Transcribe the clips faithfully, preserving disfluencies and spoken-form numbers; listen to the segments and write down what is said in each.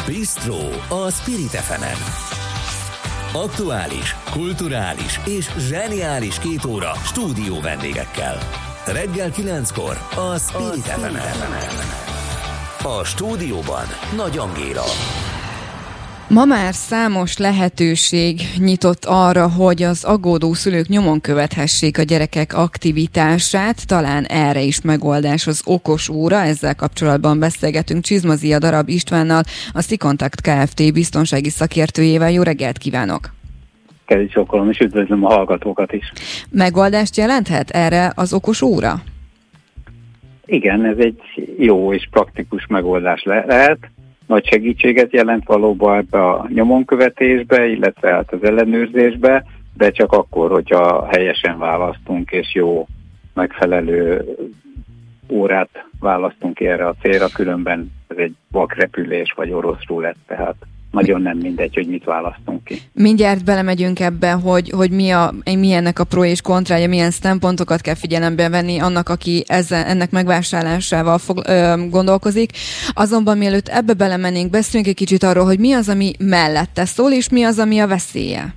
Bistro a Spirit ef emen. Aktuális, kulturális és zseniális két óra stúdió vendégekkel. Reggel kilenckor a Spirit ef emen. A stúdióban Nagy Angéla. Ma már számos lehetőség nyitott arra, hogy az aggódó szülők nyomon követhessék a gyerekek aktivitását. Talán erre is megoldás az okos óra. Ezzel kapcsolatban beszélgetünk Csizmazia Darab Istvánnal, a Szikontakt Kft. Biztonsági szakértőjével. Jó reggelt kívánok! Kedves okkolom, és üdvözlöm a hallgatókat is. Megoldást jelenthet erre az okos óra? Igen, ez egy jó és praktikus megoldás le- lehet. Nagy segítséget jelent valóban ebbe a nyomonkövetésbe, illetve hát az ellenőrzésbe, de csak akkor, hogyha helyesen választunk, és jó, megfelelő órát választunk ki erre a célra, különben ez egy vakrepülés vagy orosz rulett, tehát nagyon nem mindegy, hogy mit választunk ki. Mindjárt belemegyünk ebbe, hogy, hogy mi, a, mi ennek a pro és kontrája, milyen szempontokat kell figyelembe venni annak, aki ezzel, ennek megvásárlásával fog, ö, gondolkozik. Azonban mielőtt ebbe belemennénk, beszéljünk egy kicsit arról, hogy mi az, ami mellette szól, és mi az, ami a veszélye.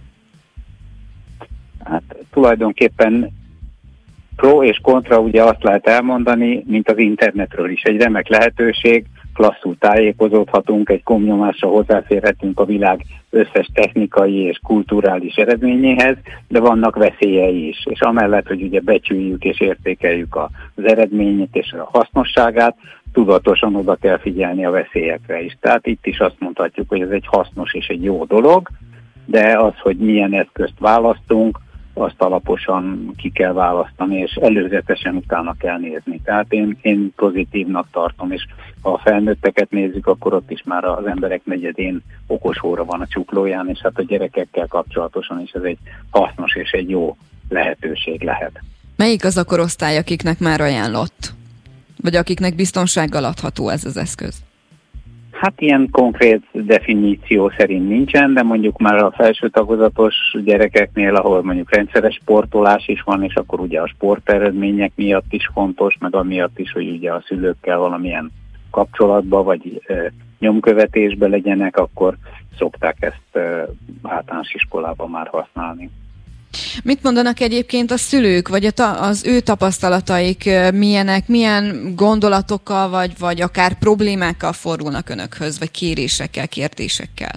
Hát tulajdonképpen pro és kontra ugye azt lehet elmondani, mint az internetről is. Egy remek lehetőség, klasszul tájékozódhatunk, egy gombnyomásra hozzáférhetünk a világ összes technikai és kulturális eredményéhez, de vannak veszélyei is. És amellett, hogy ugye becsüljük és értékeljük az eredményét és a hasznosságát, tudatosan oda kell figyelni a veszélyekre is. Tehát itt is azt mondhatjuk, hogy ez egy hasznos és egy jó dolog, de az, hogy milyen eszközt választunk, azt alaposan ki kell választani, és előzetesen utána kell nézni. Tehát én, én pozitívnak tartom, és ha a felnőtteket nézzük, akkor ott is már az emberek negyedén okos óra van a csuklóján, és hát a gyerekekkel kapcsolatosan is ez egy hasznos és egy jó lehetőség lehet. Melyik az a korosztály, akiknek már ajánlott? Vagy akiknek biztonsággal adható ez az eszköz? Hát ilyen konkrét definíció szerint nincsen, de mondjuk már a felső tagozatos gyerekeknél, ahol mondjuk rendszeres sportolás is van, és akkor ugye a sporteredmények miatt is fontos, meg amiatt is, hogy ugye a szülőkkel valamilyen kapcsolatba, vagy e, nyomkövetésbe legyenek, akkor szokták ezt e, általános iskolában már használni. Mit mondanak egyébként a szülők, vagy a ta- az ő tapasztalataik milyenek, milyen gondolatokkal, vagy, vagy akár problémákkal fordulnak önökhöz, vagy kérésekkel, kérdésekkel?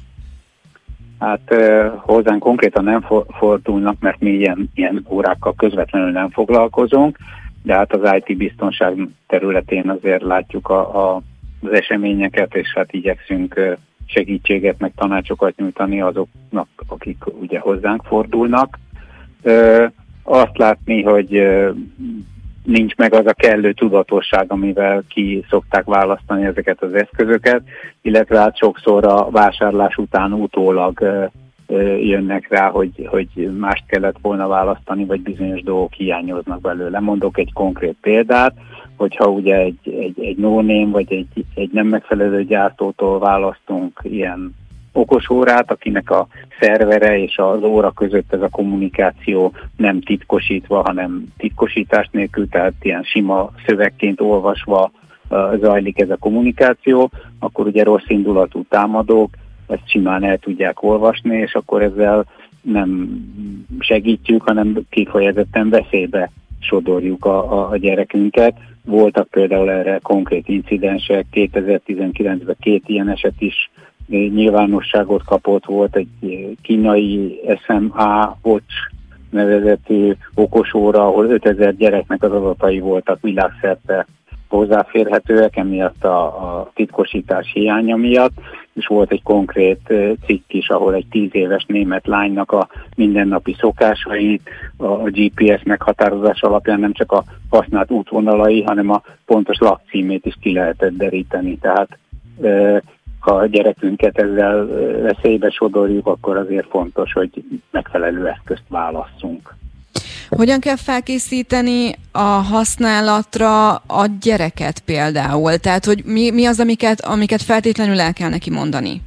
Hát eh, hozzánk konkrétan nem for- fordulnak, mert mi ilyen, ilyen órákkal közvetlenül nem foglalkozunk, de hát az i té biztonság területén azért látjuk a, a, az eseményeket, és hát igyekszünk eh, segítséget, meg tanácsokat nyújtani azoknak, akik ugye hozzánk fordulnak. Ö, azt látni, hogy ö, nincs meg az a kellő tudatosság, amivel ki szokták választani ezeket az eszközöket, illetve hát sokszor a vásárlás után utólag ö, ö, jönnek rá, hogy, hogy mást kellett volna választani, vagy bizonyos dolgok hiányoznak belőle. Mondok egy konkrét példát, hogyha ugye egy, egy, egy no-name, vagy egy, egy nem megfelelő gyártótól választunk ilyen okos órát, akinek a szervere és az óra között ez a kommunikáció nem titkosítva, hanem titkosítás nélkül, tehát ilyen sima szövegként olvasva uh, zajlik ez a kommunikáció, akkor ugye rossz indulatú támadók ezt simán el tudják olvasni, és akkor ezzel nem segítjük, hanem kifejezetten veszélybe sodorjuk a, a, a gyerekünket. Voltak például erre konkrét incidensek, kétezer-tizenkilencben két ilyen eset is nyilvánosságot kapott, volt egy kínai es em á Watch nevezetű okosóra, ahol ötezer gyereknek az adatai voltak világszerte hozzáférhetőek, emiatt a, a titkosítás hiánya miatt, és volt egy konkrét cikk is, ahol egy tíz éves német lánynak a mindennapi szokásait a gé pé es meghatározás alapján nem csak a használt útvonalai, hanem a pontos lakcímét is ki lehetett deríteni. Tehát ha a gyerekünket ezzel veszélybe sodorjuk, akkor azért fontos, hogy megfelelő eszközt válasszunk. Hogyan kell felkészíteni a használatra a gyereket például? Tehát, hogy mi, mi az, amiket, amiket feltétlenül el kell neki mondani?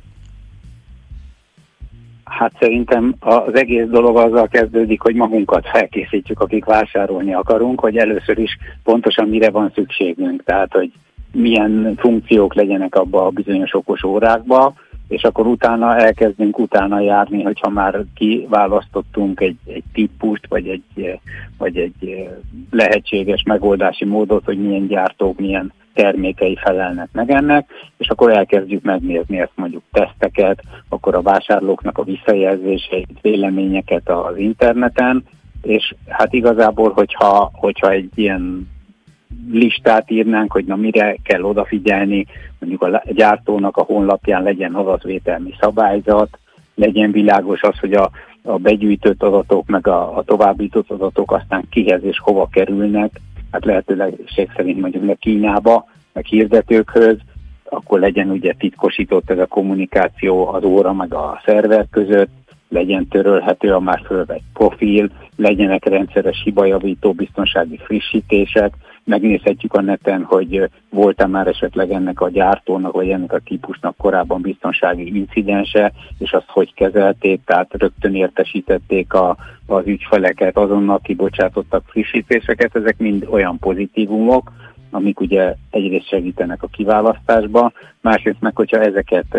Hát szerintem az egész dolog azzal kezdődik, hogy magunkat felkészítjük, akik vásárolni akarunk, hogy először is pontosan mire van szükségünk. Tehát, hogy milyen funkciók legyenek abba a bizonyos okos órákba, és akkor utána elkezdünk utána járni, hogyha már kiválasztottunk egy, egy típust, vagy egy, vagy egy lehetséges megoldási módot, hogy milyen gyártók, milyen termékei felelnek meg ennek, és akkor elkezdjük megnézni ezt mondjuk teszteket, akkor a vásárlóknak a visszajelzéseit, véleményeket az interneten, és hát igazából, hogyha, hogyha egy ilyen listát írnánk, hogy na mire kell odafigyelni, mondjuk a gyártónak a honlapján legyen adatvételmi szabályzat, legyen világos az, hogy a, a begyűjtött adatok, meg a, a továbbított adatok aztán kihez és hova kerülnek, hát lehetőleg szerint mondjuk meg Kínába, meg hirdetőkhöz, akkor legyen ugye titkosított ez a kommunikáció az óra meg a szerver között, legyen törölhető a már fölvett profil, legyenek rendszeres hibajavító biztonsági frissítések, megnézhetjük a neten, hogy volt-e már esetleg ennek a gyártónak, vagy ennek a típusnak korábban biztonsági incidense, és azt hogy kezelték, tehát rögtön értesítették a, az ügyfeleket, azonnal kibocsátottak frissítéseket, ezek mind olyan pozitívumok, amik ugye egyrészt segítenek a kiválasztásba, másrészt meg, hogyha ezeket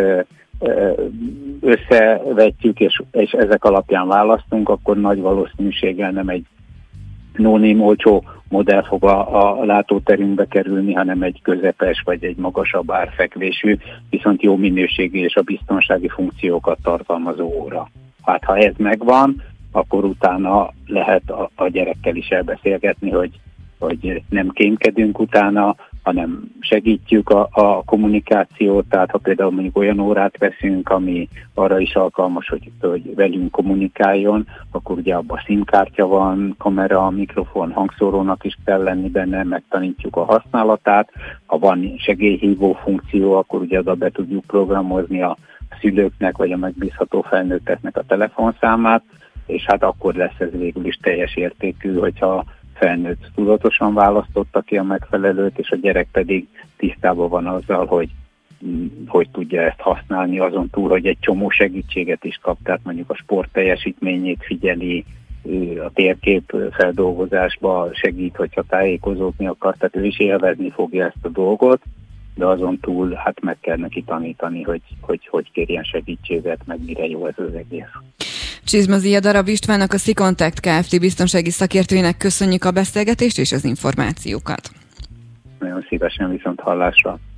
összevetjük, és, és ezek alapján választunk, akkor nagy valószínűséggel nem egy no-name olcsó modell fog a, a látóterünkbe kerülni, hanem egy közepes vagy egy magasabb árfekvésű, viszont jó minőségű és a biztonsági funkciókat tartalmazó óra. Hát ha ez megvan, akkor utána lehet a, a gyerekkel is elbeszélgetni, hogy, hogy nem kémkedünk utána, hanem segítjük a, a kommunikációt, tehát ha például mondjuk olyan órát veszünk, ami arra is alkalmas, hogy, hogy velünk kommunikáljon, akkor ugye abban SIM-kártya van, kamera, mikrofon, hangszórónak is kell lenni benne, megtanítjuk a használatát. Ha van segélyhívó funkció, akkor ugye oda be tudjuk programozni a szülőknek, vagy a megbízható felnőtteknek a telefonszámát, és hát akkor lesz ez végül is teljes értékű, hogyha felnőtt tudatosan választotta ki a megfelelőt, és a gyerek pedig tisztában van azzal, hogy hogy tudja ezt használni, azon túl, hogy egy csomó segítséget is kap, tehát mondjuk a sport teljesítményét figyeli, a térkép feldolgozásba segít, hogyha tájékozódni akar, tehát ő is élvezni fogja ezt a dolgot, de azon túl hát meg kell neki tanítani, hogy hogy, hogy kérjen segítséget, meg mire jó ez az egész. Csizmazia Darab Istvánnak, a SziContact Kft. Biztonsági szakértőjének köszönjük a beszélgetést és az információkat. Nagyon szívesen, viszont hallásra.